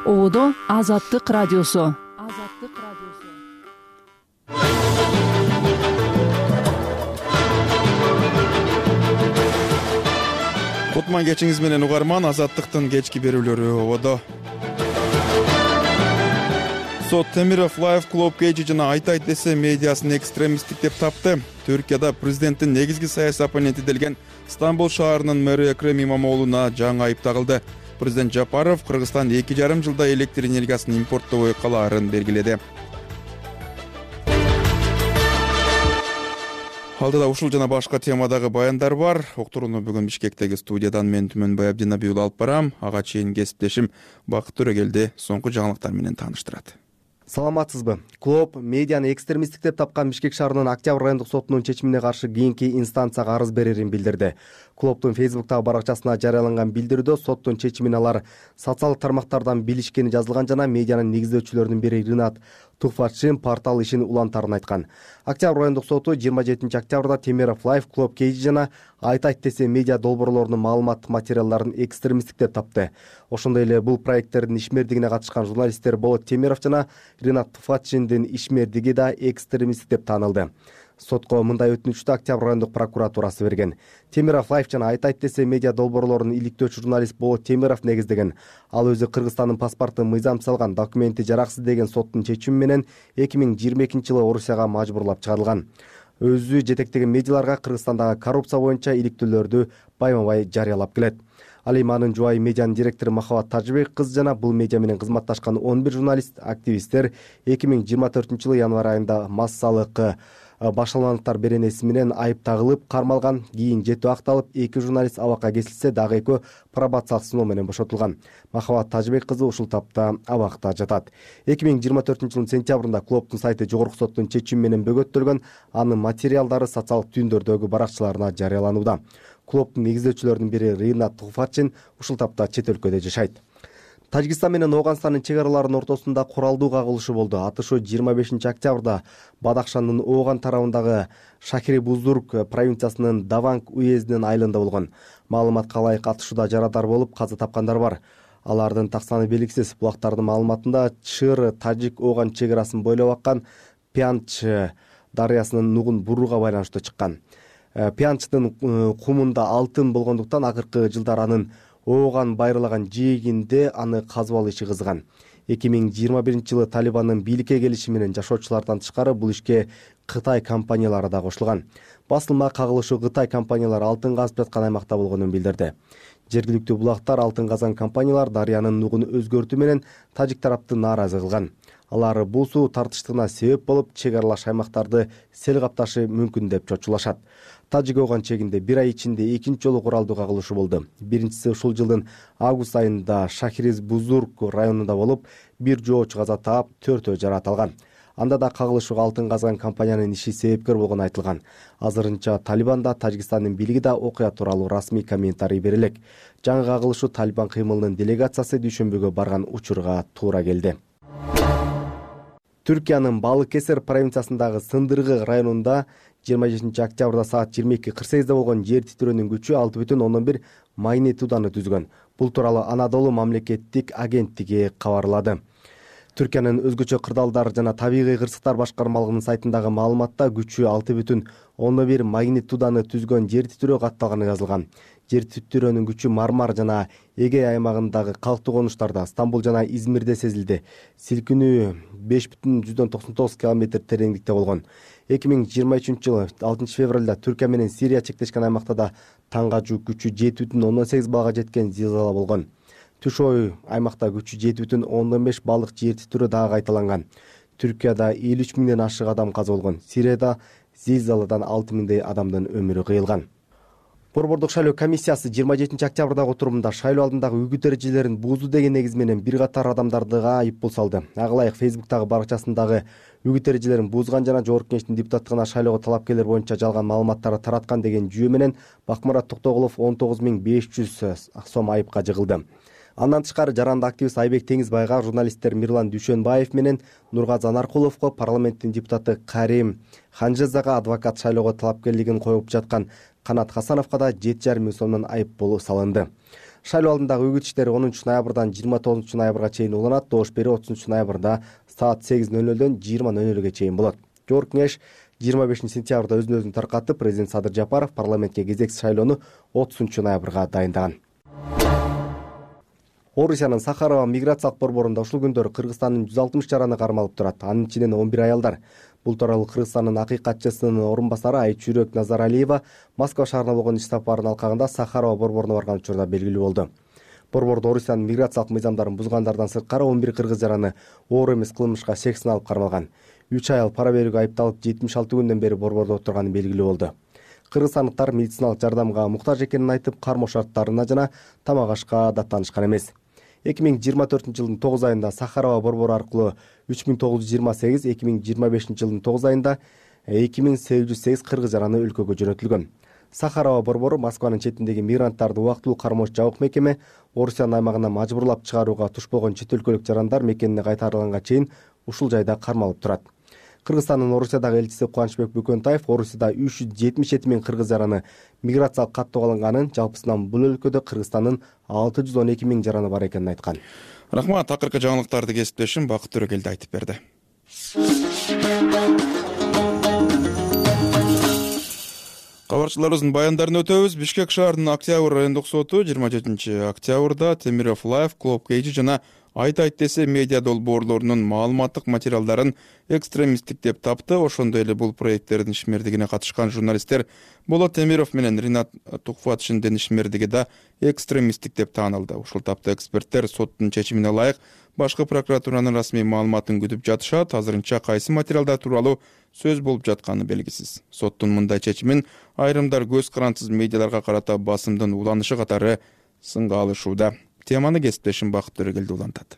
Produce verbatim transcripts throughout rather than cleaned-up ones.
Оодо Азаттык радиосу. Азаттык радиосу. Кутман кечиңиз менен угарман, Азаттыктын кечки берүүлөрү ободо. Сот Темиров Лайф Клуб Кейджи жана Айтайт десе медиасын экстремисттик деп тапты. Түркияда президенттин негизги саясий оппоненти делген Стамбул шаарынын мэрі Экрем Имамоğlu'на жаңы айып тагылды. Президент Жапаров Кыргызстан эки жарым жылда электр энергиясын импорттобой калаарын белгиледи. Алдыда ушул жана башка темадагы баяндар бар. Уктурууну бүгүн Бишкектеги студиядан мен Түмөнбай Абдинабиул алып барам. Ага чейин кесиптешим Бакыт Төрөгелди соңку жаңылыктар менен тааныштырат. Саламатсызбы? Клуб медианы экстремисттик деп тапкан Бишкек шаарынын Октябрь райондук сотунун чечимине каршы кийинки инстанцияга арыз берерин билдирди. Клубтун Фейсбуктагы баракчасына жарыяланган билдирүүдө соттун чечимин алар социалдык тармактардан билишкени жазылган жана медианын негиздөөчүлөрүнүн бири Ринат Тухфатшин портал ишин улантарын айткан. Октябрь райондук соту жыйырма жетинчи октябрда Темиров Лайф Клуб Кейджи жана Айтайт десе медиа долбоорлорунун маалыматтык материалдарын экстремисттик деп тапты. Ошондой эле бул проекттердин ишмердигине катышкан журналисттер Болот Темиров жана Ринат Тухфатшиндин ишмердиги да экстремисттик деп таанылды. Сотко мындай өтүнүчтү Октябрь райондук прокуратурасы берген. Темиров Лайф жана Айтайт десе медиа долбоорлорунун иликтөөчү журналист Болот Темиров негиздеген. Ал өзү Кыргызстандын паспортун мыйзам салган документи жараксыз деген соттун чечими менен эки миң жыйырма экинчи жылы Орусияга мажбурлап чыгарылган. Өзү жетектеген медиаларга Кыргызстандагы коррупция боюнча иликтөөлөрдү байма-бай жарыялап келет. Ал эми анын жубайы медианын директору Махабат Тажыбек кызы жана бул медиа менен кызматташкан он бир журналист, активисттер эки миң жыйырма төртүнчү жылы январь айында массалык башаламалыктар беренеси менен айып тагылып кармалган. Кийин жетүү акталып, эки журналист абакка кесилсе, дагы экөө пробациялык сыноо менен бошотулган. Махабат Тажыбек кызы ушул тапта абакта жатат. эки миң жыйырма төртүнчү жылдын сентябрында клубтун сайты жогорку соттун чечими менен бөгөттөлгөн. Анын материалдары социалдык түйүндөрдөгү баракчаларына жарыяланууда. Клубтун негиздөөчүлөрүнүн бири Ринат Тухфатшин ушул тапта чет өлкөдө жашайт. Тажикстан менен Ооганстандын чек араларынын ортосунда куралдуу кагылышы болду. Атышуу жыйырма бешинчи октябрда Бадахшандын Ооган тарабындагы Шахири Бузург провинциясынын Даванг уездинин айылында болгон. Маалыматка ылайык атышууда жарадар болуп, каза тапкандар бар. Алардын так саны белгисиз. Булактардын маалыматында Чыр Тажик Ооган чек арасын бойлоп аккан Пянч дарыясынын нугун бурууга байланыштуу чыккан. Пянчтын кумунда алтын болгондуктан акыркы жылдар анын Ооган байырлаган жээгинде аны казып алуу иши кызган. эки миң жыйырма биринчи жылы Талибандын бийликке келиши менен жашоочулардан тышкары бул ишке Кытай компаниялары да кошулган. Басылма кагылышы Кытай компаниялары алтын казып жаткан аймакта болгонун билдирди. Жергиликтүү булактар алтын казган компаниялар дарыянын нугун өзгөртүү менен тажик тарапты нааразы кылган. Алар бул суу тартыштыгына себеп болуп, чек аралаш аймактарды сел капташы мүмкүн деп чочулашат. Тажик Ооган чегинде бир ай ичинде экинчи жолу куралдуу кагылышы болду. Биринчиси ушул жылдын август айында Шахириз Бузург районунда болуп, бир жоочу каза таап, төртөө жараат алган. Анда да кагылышууга алтын казган компаниянын иши себепкер болгону айтылган. Азырынча Талибанда Тажикстандын бийлиги да окуя тууралуу расмий комментарий бере элек. Жаңы кагылышуу Талибан кыймылынын делегациясы дүйшөмбүгө барган учурга туура келди. Түркиянын Балыкесер провинциясындагы Сындыргы районунда жыйырма жетинчи октябрда саат жыйырма эки кырк сегизде болгон жер титирөөнүн күчү алты бүтүн ондон бир магнитуданы түзгөн. Бул тууралуу Анадолу мамлекеттик агенттиги кабарлады. Түркиянын өзгөчө кырдаалдар жана табигый кырсыктар башкармалыгынын сайтындагы маалыматта күчү алты бүтүн ондон бир магнитуданы түзгөн жер титирөө катталганы жазылган. Жер титирөөнүн күчү Мармар жана Эгей аймагындагы калктуу конуштарда, Стамбул жана Измирде сезилди. Силкинүү беш бүтүн жүздөн токсон тогуз километр тереңдикте болгон. эки миң жыйырма үчүнчү жылы алтынчы февралда Түркия менен Сирия чектешкен аймакта да таңгажуу күчү жети бүтүн ондон сегиз баллга жеткен зилзала болгон. Түшөй аймакта күчү жети бүтүн ондон беш баллык жер титирөө дагы кайталанган. Түркияда элүү үч миңден ашык адам каза болгон. Сирияда зилзаладан алты миңдей адамдын өмүрү кыйылган. Борбордук шайлоо комиссиясы жыйырма жетинчи октябрдагы отурумунда шайлоо алдындагы үгүт эрежелерин буузду деген негиз менен бир катар адамдарды айып бул салды. Ага ылайык Фейсбуктагы баракчасындагы үгүт эрежелерин буузган жана Жогорку Кеңештин депутаттыгына шайлоого талапкерлер боюнча жалган маалыматтарды тараткан деген жүйө менен Бакмурат Токтогулов он тогуз миң беш жүз сом айыпка жыгылды. Андан тышкары жаранды активист Айбек Теңизбайга, журналисттер Мирлан Дүйшөнбаев менен Нургазан Аркуловго, парламенттин депутаты Карим Ханжезага адвокат шайлоого талапкерлигин коюп жаткан Канат Хасановго да жети жарым миң сомдон айып болуу салынды. Шайлоо алдындагы үгүт иштери онунчу ноябрдан жыйырма тогузунчу ноябрга чейин уланат. Добуш берүү отузунчу ноябрда саат сегиз нөл нөлдөн жыйырма нөл нөлгө чейин болот. Жогорку кеңеш жыйырма бешинчи сентябрда өзүн өзүн таркатып, президент Садыр Жапаров парламентке кезексиз шайлоону отузунчу ноябрга дайындаган. Орусиянын Сахарова миграциялык борборунда ушул күндөрү Кыргызстандын жүз алтымыш жараны кармалып турат. Анын ичинен он бир аялдар. Бул тууралуу Кыргызстандын акыйкатчысынын орун басары Айчүрөк Назаралиева Москва шаарына болгон иш сапарынын алкагында Сахарова борборуна барган учурда белгилүү болду. Борбордо Орусиянын миграциялык мыйзамдарын бузгандардан сырткары он бир кыргыз жараны оор эмес кылмышка шек сыналып кармалган. үч аял пара берүүгө айыпталып жетимиш алты күндөн бери борбордо отурганы белгилүү болду. Кыргызстандыктар медициналык жардамга муктаж экенин айтып, кармоо шарттарына жана тамак ашка даттанышкан эмес. эки миң жыйырма төртүнчү жылдын тогуз айында Сахарова борбору аркылуу үч миң тогуз жүз жыйырма сегиз, эки миң жыйырма бешинчи жылдын тогуз айында эки миң сегиз жүз сегиз кыргыз жараны өлкөгө жөнөтүлгөн. Сахарова борбору Москванын четиндеги мигранттарды убактылуу кармоочу жабык мекеме Орусиянын аймагына мажбурлап чыгарууга туш болгон чет өлкөлүк жарандар мекенине кайтарылганга чейин ушул жайда кармалып турат. Кыргызстандын Орусиядагы элчиси Кубанычбек Бөкөнтаев Орусияда үч жүз жетимиш жети миң кыргыз жараны миграциялык каттоого алынганын, жалпысынан бул өлкөдө Кыргызстандын алты жүз он эки миң жараны бар экенин айткан. Рахмат, акыркы жаңылыктарды кесиптешим Бакыт Төрөгелди айтып берди. Кабарчыларыбыздын баяндарын өтөбүз. Бишкек шаарынын Октябрь райондук соту жыйырма жетинчи октябрда Темиров Лайв, Клуб Кейджи жана Айт айт десе медиа долбоорлорунун маалыматтык материалдарын экстремисттик деп тапты. Ошондой эле бул проекттердин ишмердигине катышкан журналисттер Болот Темиров менен Ринат Тухфатшиндин ишмердиги да экстремисттик деп таанылды. Ушул тапта эксперттер соттун чечимине ылайык башкы прокуратуранын расмий маалыматын күтүп жатышат. Азырынча кайсы материалдар тууралуу сөз болуп жатканы белгисиз. Соттун мындай чечимин айрымдар көз карансыз медиаларга карата басымдын уланышы катары сынга алышууда. Теманы кесиптешим Бакыт Төрөгелди улантат.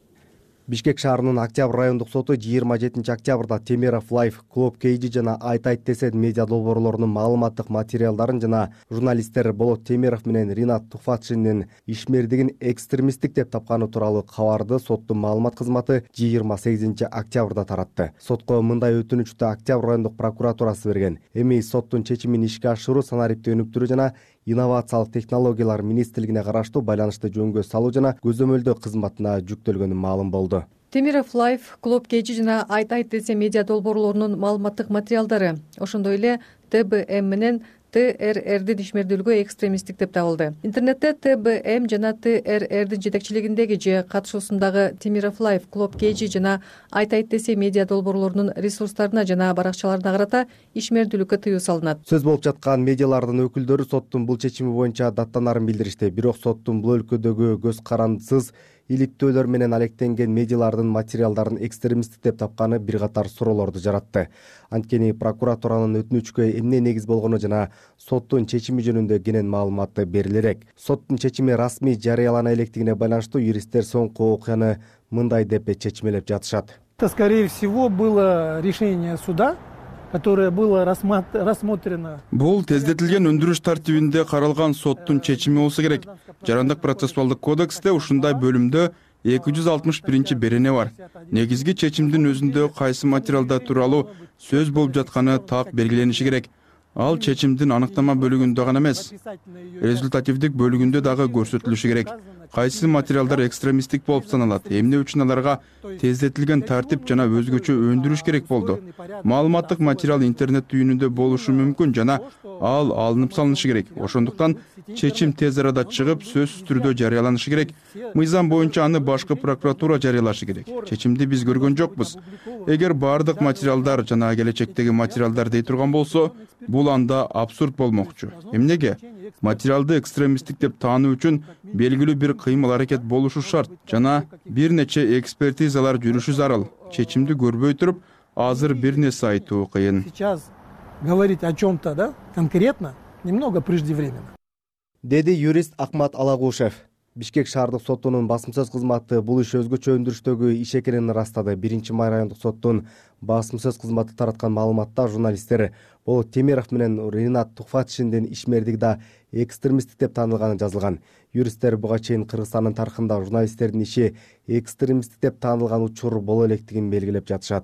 Бишкек шаарынын Октябрь райондук соту жыйырма жетинчи октябрда Темиров Лайв, Клуб Кейджи жана Айт айт десе медиа долбоорлорунун маалыматтык материалдарын жана журналисттер Болот Темиров менен Ринат Тухфатшиндин ишмердигин экстремисттик деп тапканы тууралуу кабарды соттун маалымат кызматы жыйырма сегизинчи октябрда таратты. Сотко мындай өтүнүчтү Октябрь райондук прокуратурасы берген. Эми соттун чечимин ишке ашыруу санариптик өнүктүрүү жана инновациялык технологиялар министрлигине караштуу байланышты жөнгө салуу жана көзөмөлдөө кызматына жүктөлгөнү маалым болду. Темиров Лайв, Клуб Кейджи жана Айт айт десе медиа долбоорлорунун маалыматтык материалдары, ошондой эле Т Б М менен Т Р Рдин ишмердүүлүгү экстремисттик деп табылды. Интернетте Т Б М жана Т Р Рдин жетекчилигиндеги же катышуусундагы Темиров Лайв, Клуб Кейджи жана Айт айт десе медиа долбоорлорунун ресурстарына жана баракчаларына карата ишмердүүлүккө тыюу салынат. Сөз болуп жаткан медиалардын өкүлдөрү соттун бул чечими боюнча даттанарын билдиришти. Бирок соттун бул өлкөдөгү көз карансыз иликтөөлөр менен алектенген медиалардын материалдарын экстремисттик деп тапканы бир катар суроолорду жаратты. Анткени прокуратуранын өтүнүчкө эмне негиз болгону жана соттун чечими жөнүндө кенен маалыматы берилерек. Соттун чечими расмий жарыялана электигине байланыштуу юристтер соңку окуяны мындай деп чечмелеп жатышат. Это, скорее всего, было решение суда, которое было рассмотрено. Бул тездетилген өндүрүш тартибинде каралган соттун чечими болсо керек. Жарандык процессуалдык кодексте ушундай бөлүмдө эки жүз алтымыш биринчи берене бар. Негизги чечимдин өзүндө кайсы материалдар тууралуу сөз болуп жатканы так белгилениши керек. Ал чечимдин аныктама бөлүгүндө гана эмес, результативдик бөлүгүндө дагы көрсөтүлүшү керек. Кайсы материалдар экстремисттик болуп саналат, эмне үчүн аларга тездетилген тартип жана өзгөчө өндүрүш керек болду. Маалыматтык материал интернет түйүнүндө болушу мүмкүн жана ал алынып салынышы керек. Ошондуктан чечим тез арада чыгып, сөзсүз түрдө жарыяланышы керек. Мыйзам боюнча аны башкы прокуратура жарыялашы керек. Чечимди биз көргөн жокпуз. Эгер баардык материалдар жана келечектеги материалдар дей турган болсо, бул анда абсурд болмокчу. Эмнеге? Материалды экстремисттик деп таануу үчүн белгилүү бир кыймыл аракет болушу шарт жана бир нече экспертизалар жүрүшү зарыл. Чечимди көрбөй туруп, азыр бир нерсе айтуу кыйын. Сейчас говорить о чем-то, да, конкретно, немного преждевременно. Деди юрист Акмат Алагушев. Бишкек шаардык сотунун басым сөз кызматы бул иш өзгөчө өндүрүштөгү иш экенин ырастады. биринчи май райондук соттун басым сөз кызматы тараткан маалыматта журналисттер Болот Темиров менен Ринат Тухфатшиндин ишмердиги да экстремисттик деп таанылганы жазылган. Юристтер буга чейин Кыргызстандын тарыхында журналисттердин иши экстремисттик деп таанылган учур боло электигин белгилеп жатышат.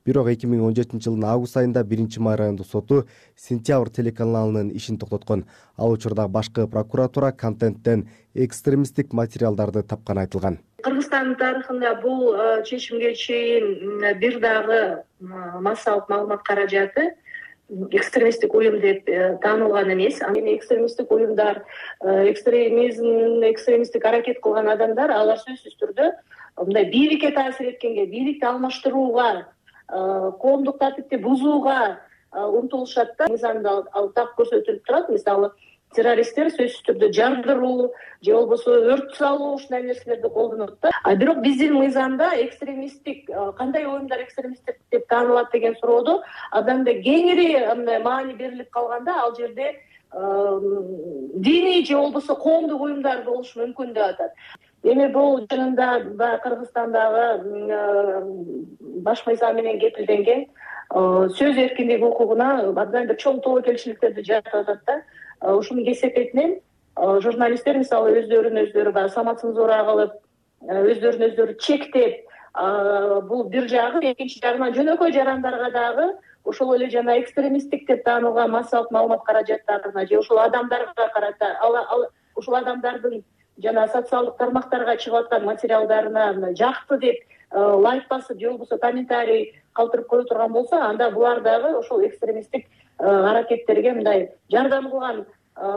Бирок эки миң он жетинчи жылдын август айында биринчи май райондук соту Сентябрь телеканалынын ишин токтоткон. Ал учурда башкы прокуратура контенттен экстремисттик материалдарды тапканы айтылган. Кыргызстандын тарыхында бул чечимге чейин бир дагы массалык маалымат каражаты экстремисттик уюм деп таанылган эмес. Анан экстремисттик уюмдар, экстремизм, экстремисттик аракет кылган адамдар, алар сөзсүз түрдө мындай бийликке таасир эткенге, бийликти алмаштырууга, коомдук тартипти бузууга умтулушат да. Мыйзамда ал так көрсөтүлүп турат. Мисалы, террористтер сөзсүз түрдө жардыруу же болбосо өрт салуу ушундай нерселерди колдонот да. А бирок биздин мыйзамда экстремисттик кандай уюмдар экстремисттик деп таанылат деген суроодо адамда кеңири маани берилип калганда, ал жерде диний же болбосо коомдук уюмдар болушу мүмкүн деп атат. Эми бул чынында Кыргызстандагы баш мыйзам менен кепилденген сөз эркиндиги укугуна абдан бир чоң тобокелчиликтерди жаратып атат да. Ушунун кесепетинен журналисттер мисалы өздөрүн өздөрү баягы самоцензура кылып, өздөрүн өздөрү чектеп, бул бир жагы, экинчи жагынан жөнөкөй жарандарга дагы ошол эле жана экстремисттик деп таанылган массалык маалымат каражаттарына же ошол адамдарга карата, ошол адамдардын жана социалдык тармактарга чыгып аткан материалдарына жакты деп лайк басып же болбосо комментарий калтырып кое турган болсо, анда булар дагы ошол экстремисттик аракеттерге мындай жардам кылган,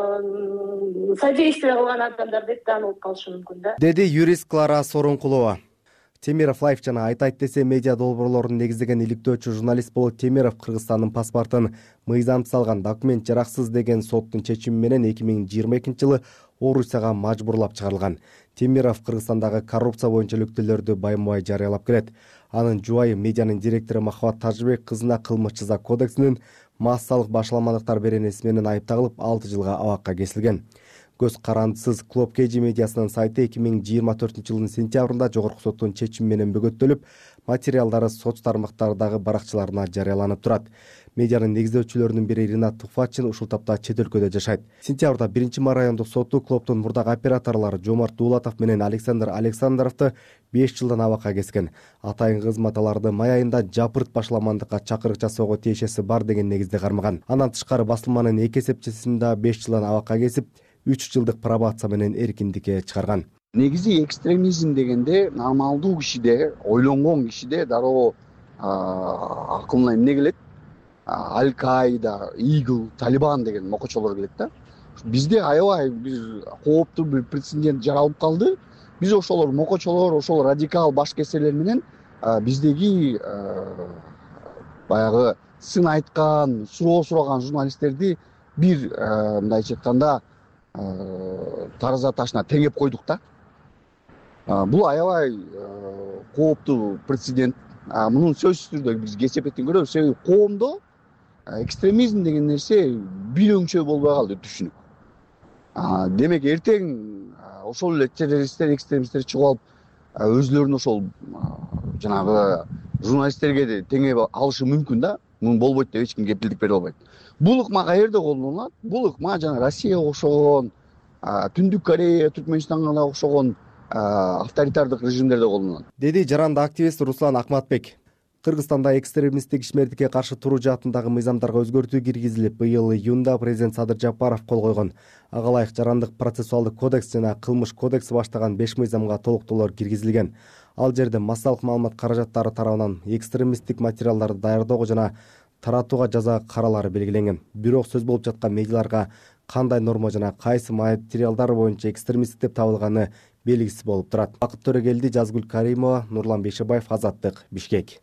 содействие кылган адамдар деп таанылып калышы мүмкүн да, деди юрист Клара Сооронкулова. Темиров Лайф жана айтайт десе медиа долбоорлорун негиздеген иликтөөчү журналист Болот Темиров Кыргызстандын паспортун мыйзамсыз алган, документ жараксыз деген соттун чечими менен эки миң жыйырма экинчи жылы Орусияга мажбурлап чыгарылган. Темиров Кыргызстандагы коррупция боюнча иликтөөлөрдү байма-бай жарыялап келет. Анын жубайы медианын директору Махабат Тажыбек кызына кылмыш жаза кодексинин массалык башаламалыктар беренеси менен айыпталып алты жылга абакка кесилген. Көз карандысыз Клоп Кей медиасынын сайты эки миң жыйырма төртүнчү жылдын сентябрында жогорку соттун чечими менен бөгөттөлүп, материалдары соц тармактардагы баракчаларына жарыяланып турат. Медианын негиздөөчүлөрүнүн бири Ринат Туфачин ушул тапта чет өлкөдө жашайт. Сентябрда биринчи май райондук соту Клоптун мурдагы операторлору Жомарт Дуулатов менен Александр Александровду беш жылдан абакка кескен. Атайын кызмат аларды май айында жапырт башаламандыкка чакырык жасоого тиешеси бар деген негизде кармаган. Андан тышкары басылманын эки эсепчисин да беш жылдан абакка кесип, үч жылдык пробация менен эркиндикке чыгарган. Негизи экстремизм дегенде нормалдуу кишиде, ойлонгон кишиде дароо акылына эмне келет? Аль-Каида, Игл, Талибан деген мокочолор келет да. Бизде аябай бир кооптуу бир прецедент жаралып калды. Биз ошолор мокочолор, ошол радикал баш кесерлер менен биздеги баягы сын айткан, суроо сураган журналисттерди бир мындайча айтканда тараза ташына теңеп койдук да. Бул аябай кооптуу прецедент. Мунун сөзсүз түрдө биз кесепетин көрөбүз. Себеби коомдо экстремизм деген нерсе бир өңчө болбой калды түшүнүк. Демек эртең ошол эле террористтер, экстремисттер чыгып алып өзлөрүн ошол жанагы журналисттерге теңеп алышы мүмкүн да. Мун болбойт деп эч ким кепилдик бере албайт. Бул ыкма каерде колдонулат? Бул ыкма жана Россияга окшогон, Түндүк Корея, Түркмөнстанга окшогон авторитардык режимдерде колдонулат, деди жаранды активист Руслан Акматбек. Кыргызстанда экстремисттик ишмердикке каршы туруу жаатындагы мыйзамдарга өзгөртүү киргизилип, быйыл июнда президент Садыр Жапаров кол койгон. Ага ылайык жарандык процессуалдык кодекс жана кылмыш кодекси баштаган беш мыйзамга толуктоолор киргизилген. Ал жерде массалык маалымат каражаттары тарабынан экстремисттик материалдарды даярдоого жана таратууга жаза каралары белгиленген. Бирок сөз болуп жаткан медиаларга кандай норма жана кайсы материалдар боюнча экстремисттик деп табылганы белгисиз болуп турат. Бакыт Төрөгелди, Жазгүл Каримова, Нурлан Бейшебаев, Азаттык, Бишкек.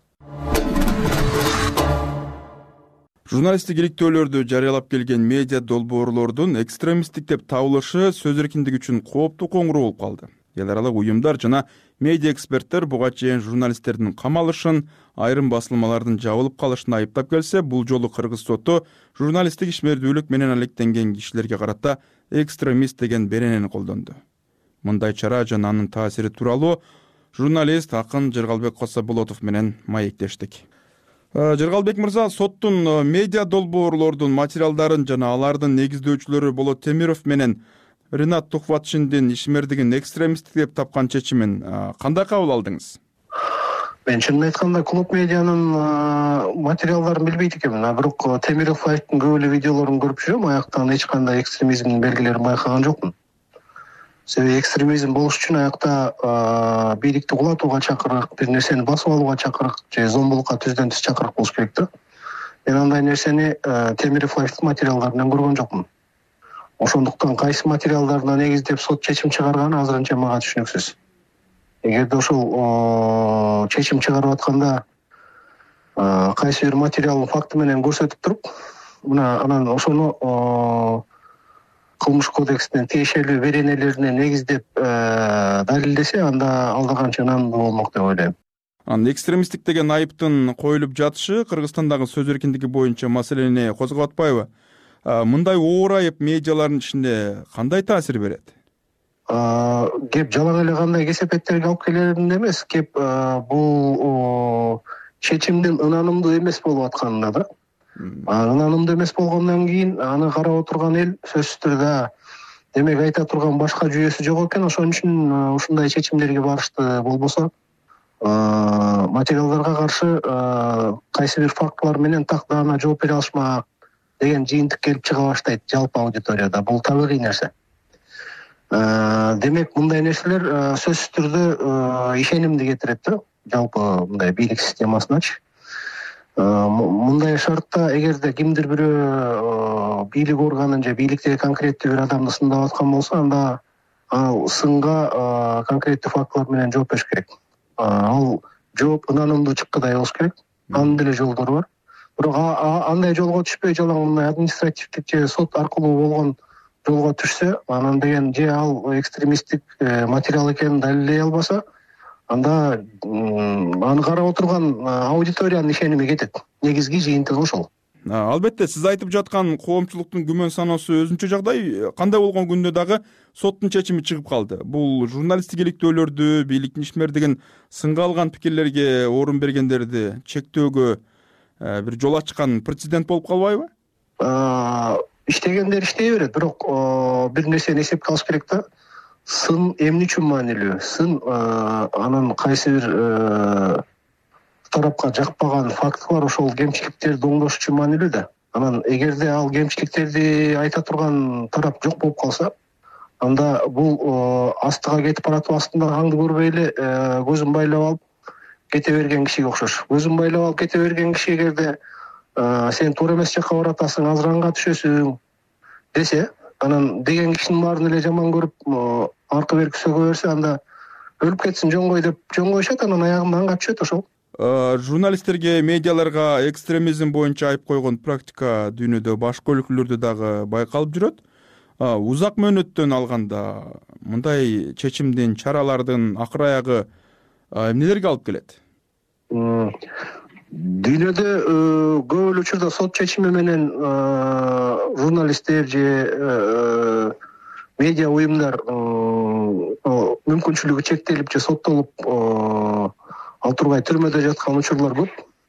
Журналисттик иликтөөлөрдү жарыялап келген медиа долбоорлордун экстремисттик деп табылышы сөз эркиндиги үчүн кооптуу коңгуроо болуп калды. Эл аралык уюмдар жана медиа эксперттер буга чейин журналисттердин камалышын, айрым басылмалардын жабылып калышын айыптап келсе, бул жолу Кыргыз соту журналисттик ишмердүүлүк менен алектенген кишилерге карата экстремист деген беренени колдонду. Мындай чара жана анын таасири тууралуу журналист акын Жыргалбек Кособолотов менен маектештик. Жыргалбек мырза, соттун медиа долбоорлордун материалдарын жана алардын негиздөөчүлөрү Болот Темиров менен Ринат Тухватшиндин ишмердигин экстремисттик деп тапкан чечимин кандай кабыл алдыңыз? Мен чынын айтканда клуб медианын материалдарын билбейт экенмин, а бирок Темиров Лайфтын көп эле видеолорун көрүп жүрөм, аяктан эч кандай экстремизмдин белгилерин байкаган жокмун. Себеби экстремизм болуш үчүн аякта бийликти кулатууга чакырык, бир нерсени басып алууга чакырык же зомбулукка түздөн түз чакырык болуш керек да. Мен андай нерсени Темиров Лайфтын материалдарынан көргөн жокмун. Ошондуктан кайсы материалдарына негиздеп сот чечим чыгарганы азырынча мага түшүнүксүз. Эгерде ошол чечим чыгарып атканда кайсы бир материалдын факты менен көрсөтүп туруп, мына анан ошону кылмыш кодекстин тиешелүү беренелерине негиздеп далилдесе, анда алда канча ынандуу болмок деп ойлойм. Анын экстремисттик деген айыптын коюлуп жатышы Кыргызстандагы сөз эркиндиги боюнча маселени козгоп атпайбы? Мындай оор айып медиалардын ичинде кандай таасир берет? Кеп жалаң эле кандай кесепеттерге алып келеринде эмес, кеп бул чечимдин ынанымдуу эмес болуп атканына да. Ынанымдуу эмес болгондон кийин аны карап отурган эл сөзсүз түрдө демек айта турган башка жүйөсү жок экен, ошон үчүн ушундай чечимдерге барышты. Болбосо материалдарга каршы кайсы бир фактылар менен так даана жооп бере алышмак деген жыйынтык келип чыга баштайт жалпы аудиторияда. Бул табигый нерсе. Демек мындай нерселер сөзсүз түрдө ишенимди кетирет да, жалпы мындай бийлик системасыначы. Мындай шартта эгерде кимдир бирөө бийлик органын же бийликтеги конкреттүү бир адамды сындап аткан болсо, анда ал сынга конкреттүү фактылар менен жооп бериш керек. Ал жооп ынанымдуу чыккыдай болуш керек. Анын деле жолдору бар. Бирок андай жолго түшпөй, жалаң мындай административдик же сот аркылуу болгон жолго түшсө, анан деген же ал экстремисттик материал экенин далилдей албаса, анда аны карап отурган аудиториянын ишеними кетет. Негизги жыйынтыгы ошол. Албетте, сиз айтып жаткан коомчулуктун күмөн саноосу өзүнчө жагдай. Кандай болгон күндө дагы соттун чечими чыгып калды. Бул журналисттик иликтөөлөрдү, бийликтин ишмердигин сынга алган пикирлерге орун бергендерди чектөөгө бир жол ачкан прецедент болуп калбайбы? Иштегендер иштей берет, бирок бир нерсени эсепке алыш керек да. Сын эмне үчүн маанилүү? Сын анын кайсы бир тарапка жакпаган факты бар, ошол кемчиликтерди оңдош үчүн маанилүү да. Анан эгерде ал кемчиликтерди айта турган тарап жок болуп калса, анда бул астыга кетип баратып, астында аңды көрбөй эле көзүн байлап алып кете берген кишиге окшош. Көзүн байлап алып кете берген киши эгерде сен туура эмес жакка баратасың, азыр анга түшөсүң десе, анан деген кишинин баарын эле жаман көрүп аркы берки сөгө берсе, анда өлүп кетсин жоңгой деп жоңгойшот, анан аягында анга түшөт ошол. Журналисттерге, медиаларга экстремизм боюнча айып койгон практика дүйнөдө башка өлкөлөрдө дагы байкалып жүрөт. Узак мөөнөттөн алганда мындай чечимдин, чаралардын акыр аягы эмнелерге алып келет? Дүйнөдө көп эле учурда сот чечими менен журналисттер же медиа уюмдар мүмкүнчүлүгү чектелип же соттолуп ал турбай түрмөдө жаткан учурлар көп.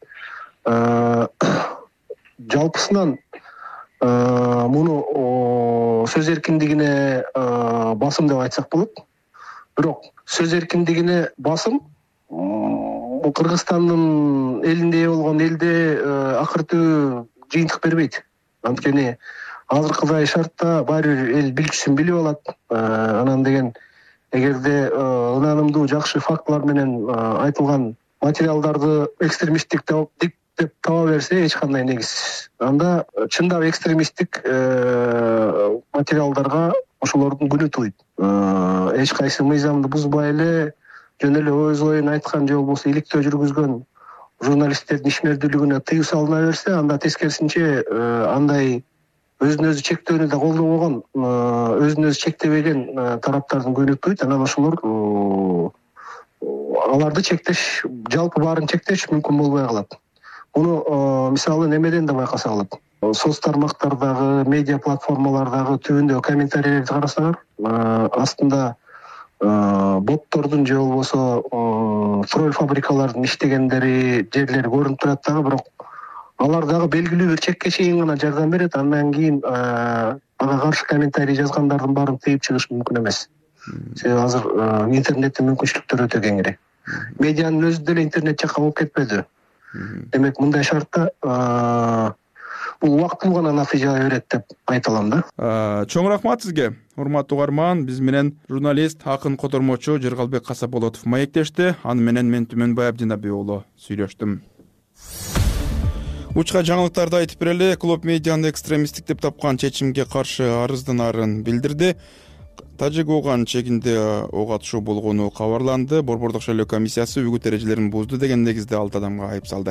Жалпысынан муну сөз эркиндигине басым деп айтсак болот. Бирок сөз эркиндигине басым бул Кыргызстандын элиндей болгон элде акыртуу жыйынтык бербейт. Анткени азыркыдай шартта баары бир эл билчүсүн билип алат. Анан деген эгерде ынанымдуу жакшы фактылар менен айтылган материалдарды экстремисттик деп таба берсе, эч кандай негиз. Анда чындап экстремисттик материалдарга ошолордун күнү тууйт. Эч кайсы мыйзамды бузбай эле жөн эле өз оюн айткан же болбосо иликтөө жүргүзгөн журналисттердин ишмердүүлүгүнө тыюу салына берсе, анда тескерисинче андай өзүн өзү чектөөнү да колдобогон, өзүн өзү чектебеген тараптардын күнү тууйт. Анан ошолор аларды чектеш, жалпы баарын чектеш мүмкүн болбой калат. Муну мисалы немеден да байкаса болот. Соц тармактардагы, медиа платформалардагы түбүндө комментарийлерди карасаңар, астында боттордун же болбосо тролль фабрикалардын иштегендери жерлери көрүнүп турат дагы, бирок алар дагы белгилүү бир чекке чейин гана жардам берет. Андан кийин ага каршы комментарий жазгандардын баарын тыйып чыгыш мүмкүн эмес. Себеби азыр интернеттин мүмкүнчүлүктөрү өтө кеңири. медианын өзү деле интернет жакка болуп кетпеди. Демек мындай шартта бул убактылуу гана натыйжа берет деп айта алам да. Чоң рахмат сизге, урматтуу угарман. Биз менен журналист, акын котормочу Жыргалбек Касапболотов маектешти. Аны менен мен Түмөнбай Абдинабек уулу сүйлөштүм. Учка жаңылыктарды айтып берели. Клоп медианы экстремисттик деп тапкан чечимге каршы арызданарын билдирди. Тажик Оган чегинде ого атышуу болгону кабарланды. Борбордук шайлоо комиссиясы үгүт эрежелерин бузду деген негизде алты адамга айып салды.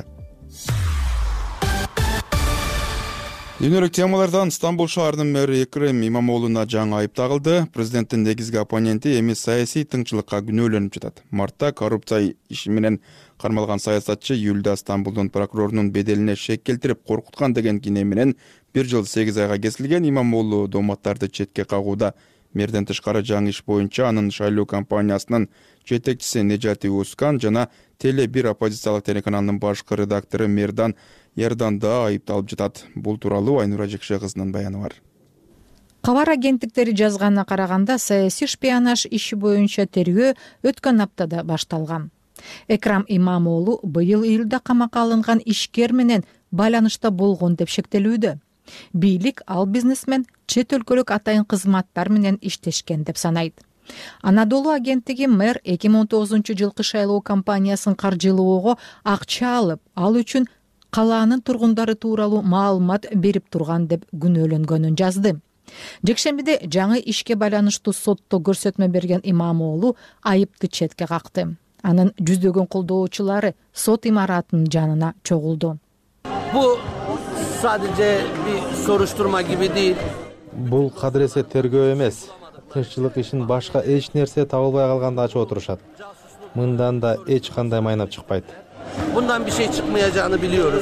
Дүйнөлүк темалардан Стамбул шаарынын мэри Экрем Имамоолуна жаңы айып тагылды. Президенттин негизги оппоненти эми саясий тыңчылыкка күнөөлөнүп жатат. Мартта коррупция иши менен кармалган саясатчы июлда Стамбулдун прокурорунун беделине шек келтирип коркуткан деген кине менен бир жыл сегиз айга кесилген. Имамоолу дооматтарды четке кагууда. Мэрден тышкары жаңы иш боюнча анын шайлоо компаниясынын жетекчиси Нежати Ускан жана Теле бир оппозициялык телеканалынын башкы редактору Мердан Ярдан да айыпталып жатат. Бул тууралуу Айнура Жекше кызынын баяны бар. Кабар агенттиктери жазганына караганда, саясий шпионаж иши боюнча тергөө өткөн аптада башталган. Экрам Имамоолу быйыл июлда камакка алынган ишкер менен байланышта болгон деп шектелүүдө. Бийлик ал бизнесмен чет өлкөлүк атайын кызматтар менен иштешкен деп санайт. Анадолу агенттиги мэр эки миң он тогузунчу жылкы шайлоо кампаниясын каржылоого акча алып, ал үчүн калаанын тургундары тууралуу маалымат берип турган деп күнөөлөнгөнүн жазды. Жекшембиде жаңы ишке байланыштуу сотто көрсөтмө берген Имамоолу айыпты четке какты. Анын жүздөгөн колдоочулары сот имаратынын жанына чогулду. Бул sadece bir soruşturma gibi değil. Бул кадыресе тергөө эмес. Тынччылык ишин башка эч нерсе табылбай калганда ачып отурушат. Мындан да эч кандай майнап чыкпайт. Bundan bir şey çıkmayacağını biliyoruz.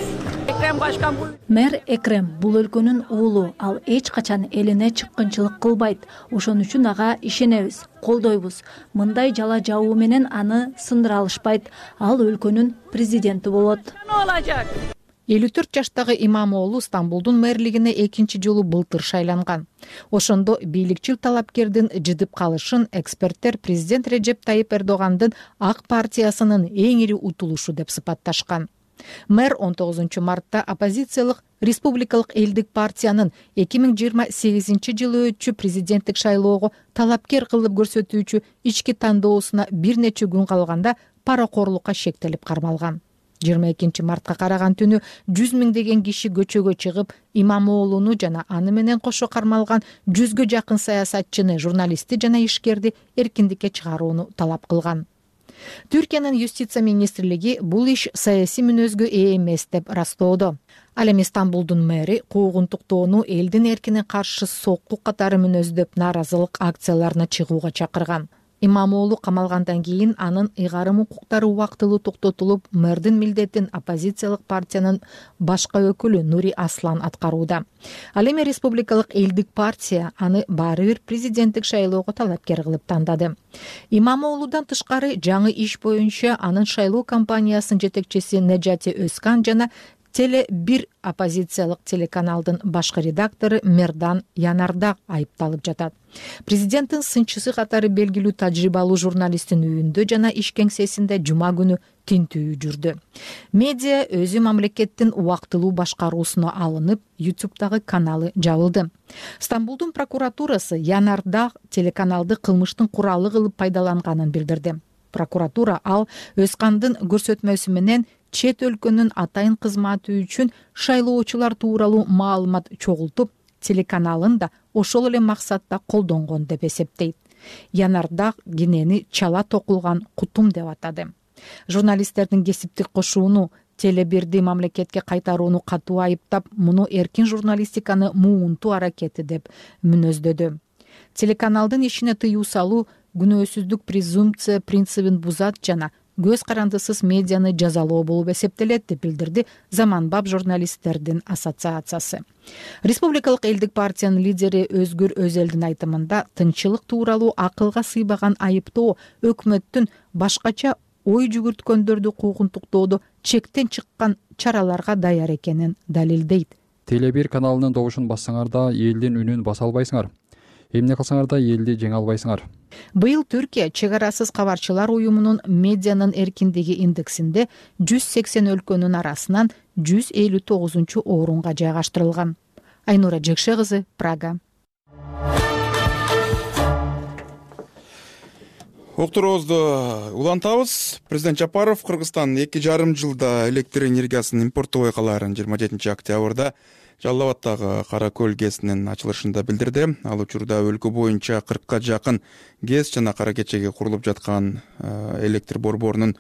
Мэр Экрем бул өлкөнүн уулу, ал эч качан элине чыккынчылык кылбайт. Ошон үчүн ага ишенебиз, колдойбуз. Мындай жала жабуу менен аны сындыра алышпайт. Ал өлкөнүн президенти болот. элүү төрт жаштагы Имамоолу Стамбулдун мэрлигине экинчи жолу былтыр шайланган. Ошондо бийликчил талапкердин жыдып калышын эксперттер президент Режеп Тайип Эрдогандын Ак партиясынын эң ири утулушу деп сыпатташкан. Мэр он тогузунчу мартта оппозициялык Республикалык элдик партиянын эки миң жыйырма сегизинчи жылы өтчү президенттик шайлоого талапкер кылып көрсөтүүчү ички тандоосуна бир нече күн калганда паракорлукка шектелип кармалган. жыйырма экинчи мартка караган түнү жүз миңдеген киши көчөгө чыгып, Имамоолуну жана аны менен кошо кармалган жүзгө жакын саясатчыны, журналистти жана ишкерди эркиндикке чыгарууну талап кылган. Түркиянын юстиция министрлиги бул иш саясий мүнөзгө ээ эмес деп ырастоодо. Ал эми Стамбулдун мэри куугунтуктоону элдин эркине каршы сокку катары мүнөздөп нааразылык акцияларына чыгууга чакырган. Имамоолу камалгандан кийин анын ыйгарым укуктары убактылуу токтотулуп, мэрдин милдетин оппозициялык партиянын башка өкүлү Нури Аслан аткарууда. Ал эми Республикалык элдик партия аны баары бир президенттик шайлоого талапкер кылып тандады. Имамоолудан тышкары жаңы иш боюнча анын шайлоо кампаниясынын жетекчиси Нежати Өзкан жана Теле бир оппозициялык телеканалдын башкы редактору Мердан Янардак айыпталып жатат. Президенттин сынчысы катары белгилүү тажрыйбалуу журналисттин үйүндө жана иш кеңсесинде жума күнү тинтүү жүрдү. Медиа өзү мамлекеттин убактылуу башкаруусуна алынып, ютубтагы каналы жабылды. Стамбулдун прокуратурасы Янардак телеканалды кылмыштын куралы кылып пайдаланганын билдирди. Прокуратура ал Өзкандын көрсөтмөсү менен чет өлкөнүн атайын кызматы үчүн шайлоочулар тууралуу маалымат чогултуп, телеканалын да ошол эле максатта колдонгон деп эсептейт. Янардак кинени чала токулган кутум деп атады. Журналисттердин кесиптик кошууну, Теле бирди мамлекетке кайтарууну катуу айыптап, муну эркин журналистиканы муунтуу аракети деп мүнөздөдү. Телеканалдын ишине тыюу салуу күнөөсүздүк презумпция принцибин бузат жана көз карандысыз медианы жазалоо болуп эсептелет деп билдирди Заманбап журналисттердин ассоциациясы. Республикалык элдик партиянын лидери Өзгүр Өзелдин айтымында тынччылык тууралуу акылга сыйбаган айыптоо өкмөттүн башкача ой жүгүрткөндөрдү куугунтуктоодо чектен чыккан чараларга даяр экенин далилдейт. Теле бир каналынын добушун бассаңар да элдин үнүн баса албайсыңар. эмне кылсаңар да элди жеңе албайсыңар. Быйыл Түркия чек арасыз кабарчылар уюмунун медианын эркиндиги индексинде жүз сексен өлкөнүн арасынан жүз элүү тогузунчу орунга жайгаштырылган. Айнура Жекше кызы, Прага. Окторобузду улантабыз. Президент Жапаров Кыргызстан эки жарым жылда электр энергиясын импорттобой калаарын жыйырма жетинчи октябрда Жалал Абаддагы Кара Көл ГЭСинин ачылышында билдирди. Ал учурда өлкө боюнча кыркка жакын ГЭС жана Кара Кечеге курулуп жаткан электр борборунун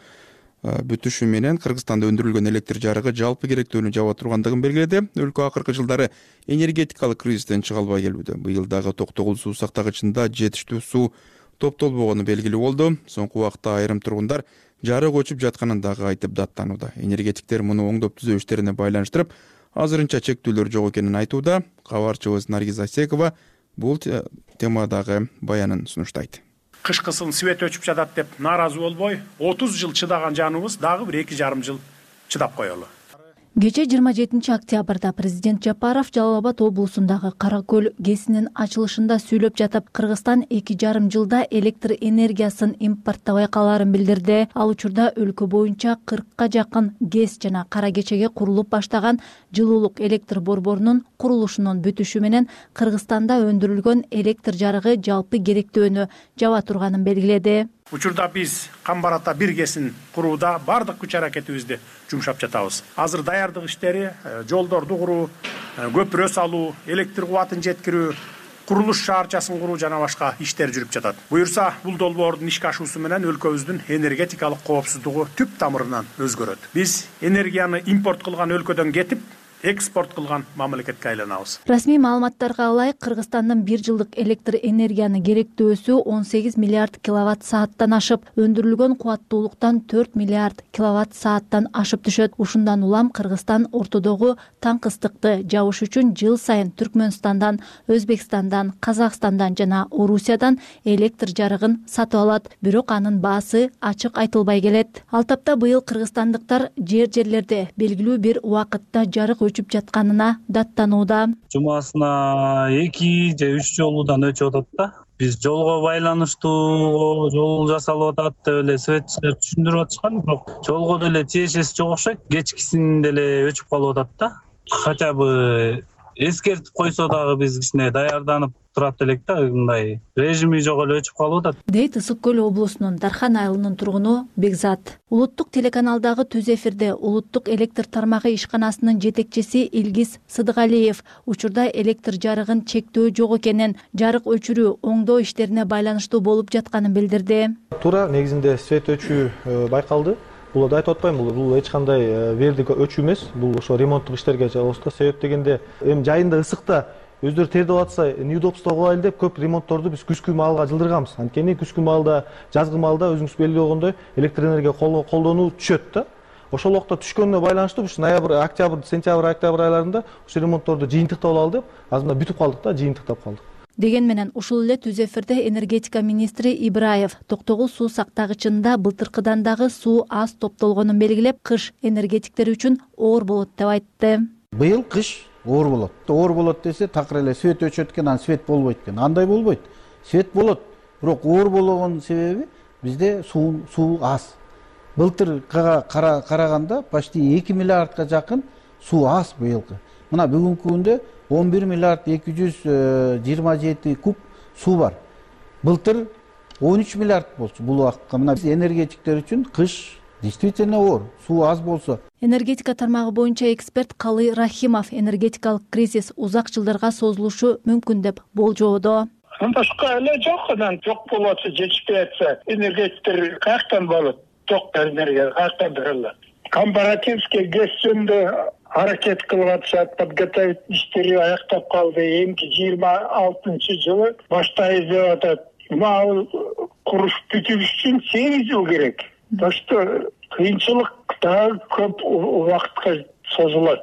бүтүшү менен Кыргызстанда өндүрүлгөн электр жарыгы жалпы керектөөнү жаба тургандыгын белгиледи. Өлкө акыркы жылдары энергетикалык кризистен чыга албай келүүдө. Быйыл дагы токтогул суу сактагычында жетиштүү суу топтолбогону белгилүү болду. Соңку убакта айрым тургундар жарык өчүп жатканын дагы айтып даттанууда. Энергетиктер муну оңдоп түзөө иштерине байланыштырып, азырынча чектүүлөр жок экенин айтууда. Кабарчыбыз Наргиз Асекова бул темадагы баянын сунуштайт. Кышкысын свет өчүп жатат деп нааразы болбой, отуз жыл чыдаган жаныбыз дагы бир эки жарым жыл чыдап коелу. Кече жыйырма жетинчи октябрда президент Жапаров Жалал Абад облусундагы Кара Көл ГЭСинин ачылышында сүйлөп жатып, Кыргызстан эки жарым жылда электр энергиясын импорттобой калаарын билдирди. Ал учурда өлкө боюнча кыркка жакын ГЭС жана Кара Кечеге курулуп баштаган жылуулук электр борборунун курулушунун бүтүшү менен Кыргызстанда өндүрүлгөн электр жарыгы жалпы керектөөнү жаба турганын белгиледи. Учурда биз Камбарата бир ГЭСин курууда бардык күч аракетибизди жумшап жатабыз. Азыр даярдык иштери, жолдорду куруу, көпүрө салуу, электр кубатын жеткирүү, курулуш шаарчасын куруу жана башка иштер жүрүп жатат. Буюрса, бул долбоордун ишке ашуусу менен өлкөбүздүн энергетикалык коопсуздугу түп тамырынан өзгөрөт. Биз энергияны импорт кылган өлкөдөн кетип, экспорт кылган мамлекетке айланабыз. Расмий маалыматтарга ылайык, Кыргызстандын бир жылдык электр энергияны керектөөсү он сегиз миллиард киловатт сааттан ашып, өндүрүлгөн кубаттуулуктан төрт миллиард киловатт сааттан ашып түшөт. Ушундан улам Кыргызстан ортодогу таң ыстыкты жабыш үчүн жыл сайын Түркмөнстандан, Өзбекстандан, Казакстандан жана Орусиядан электр жарыгын сатып алат. Бирок анын баасы ачык айтылбай келет. Ал тапта быйыл кыргызстандыктар жер-жерлерде белгилүү бир убакытта жарык өчүп жатканына даттанууда. Жумасына эки же үч жолудан өчүп атат да. Биз жолго байланыштуу жол жасалып атат деп эле светчилер түшүндүрүп атышкан, бирок жолго деле тиешеси жок окшойт. Кечкисин деле өчүп калып атат да. Хотя бы эскертип койсо дагы биз кичине даярданып турат элек да, мындай режими жок эле өчүп калып атат. Дейт Ысык көл облусунун Дархан айылынын тургуну Бекзат. Улуттук телеканалдагы түз эфирде улуттук электр тармагы ишканасынын жетекчиси Илгиз Сыдыгалиев учурда электр жарыгын чектөө жок экенин, жарык өчүрүү, оңдоо иштерине байланыштуу болуп жатканын билдирди. Туура негизинде свет өчүү байкалды. Бул да айтып атпайм, бул эч кандай вердик өчүү эмес, бул ошо ремонттук иштерге жабылышта. Себеп дегенде эми жайында ысыкта өздөрү тердеп атса, неудобство кылайлы деп көп ремонтторду биз күзгү маалга жылдырганбыз. Анткени күзгү маалда, жазгы маалда өзүңүз белгилүү болгондой электр энергия колдонуу түшөт да. Ошол убакта түшкөнүнө байланыштуу ушу ноябрь, октябрь, сентябрь, октябрь айларында ушу ремонтторду жыйынтыктап алалы деп, азырында бүтүп калдык да, жыйынтыктап калдык. Деген менен ушул эле түз эфирде энергетика министри Ибраев токтогул суу сактагычында былтыркыдан дагы суу аз топтолгонун белгилеп, кыш энергетиктер үчүн оор болот деп айтты. Быйыл кыш оор болот. Оор болот десе, такыр эле свет өчөт экен, анан свет болбойт экен. Андай болбойт. Свет болот, бирок оор болгон себеби бизде суу суу аз. Былтыркыга караганда почти эки миллиардка жакын суу аз быйылкы. Мына бүгүнкү күндө он бир миллиард эки жүз жыйырма жети куб суу бар. Былтыр он үч миллиард болчу бул убакытка. Мына биз энергетиктер үчүн кыш действительно оор, суу аз болсо. Энергетика тармагы боюнча эксперт Калый Рахимов энергетикалык кризис узак жылдарга созулушу мүмкүн деп болжоодо. Башка эле жок, анан жок болот, жетишпей атса, энергетиктер каяктан болот? Жок энергия каяктан берилет? Компаративский ГЭСинде аракет кылып атышат, подготовить иштери аяктап калды. Эмки жыйырма алтынчы жылы баштайбыз деп атат. Мал куруш бүтүш үчүн сегиз жыл керек. Так что кыйынчылык дагы көп убакытка созулат.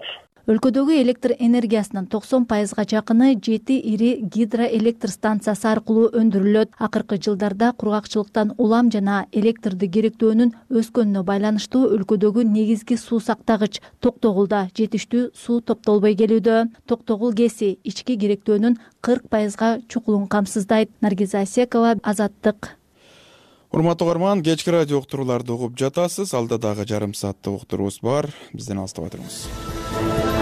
өлкөдөгү электр энергиясынын токсон пайызга жакыны жети ири гидроэлектр станциясы аркылуу өндүрүлөт. Акыркы жылдарда кургакчылыктан улам жана электрди керектөөнүн өскөнүнө байланыштуу өлкөдөгү негизги суу сактагыч Токтогулда жетиштүү суу топтолбой келүүдө. Токтогул КЭСи ички керектөөнүн кырк пайызга чукулун камсыздайт. Наргиза Асекова, Азаттык. Урматтуу угарман, кечки радио уктурууларды угуп жатасыз. Алда дагы жарым сааттык уктуруубуз бар. Бизден алыстабай туруңуз.